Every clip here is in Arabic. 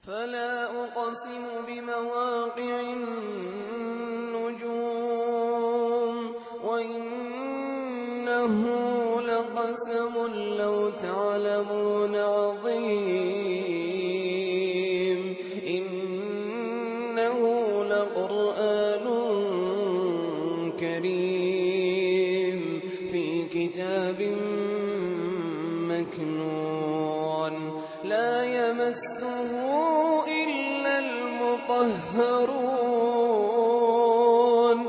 فلا أقسم بمواقع النجوم وإنه لقسم لو تعلمون عظيم إنه لقرآن كريم في كتاب مكنون لا يمسه إلا المطهرون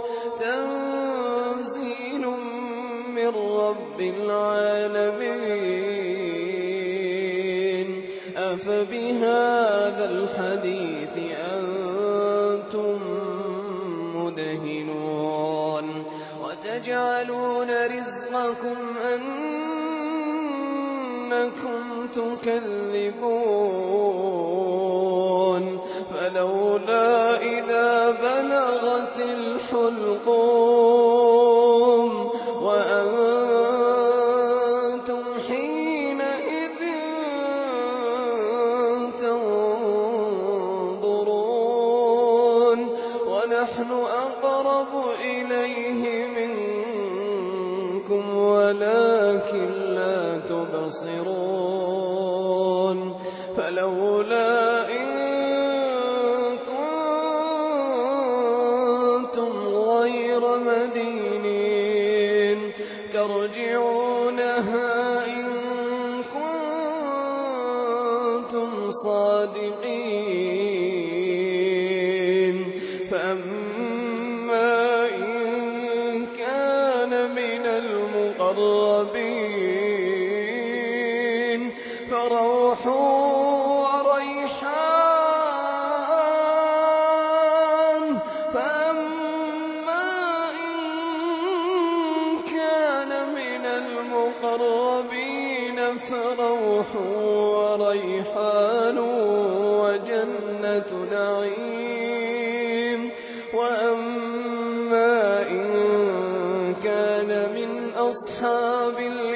تنزيل من رب العالمين أفبهذا الحديث أنتم مدهنون وتجعلون رزقكم أنكم تكذبون فلولا إذا بلغت الحلقوم وأنتم حينئذ تنظرون ونحن أقرب إليه منكم ولكن لا تبصرون فلولا إن كنتم غير مدينين ترجعونها إن كنتم صادقين فأما إن كان من المقربين فروح وريحان فأما إن كان من المقربين فروح وريحان وجنة نعيم وأما إن كان من أصحاب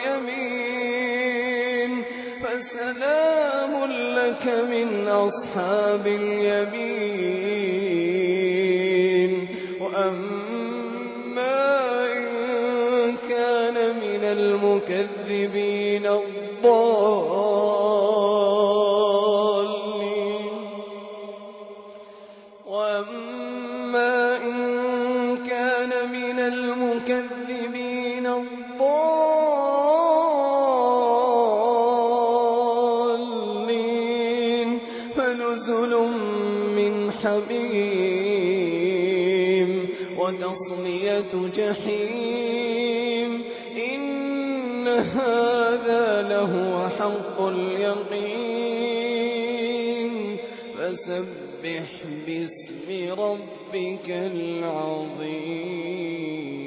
اليمين فسلام لك من أصحاب اليمين وأما إن كان من المكذبين الضالين وأما إن كان من المكذبين الضالين فنزل من حميم وتصلية جحيم إن هذا لهو حق اليقين فسبح باسم ربك العظيم.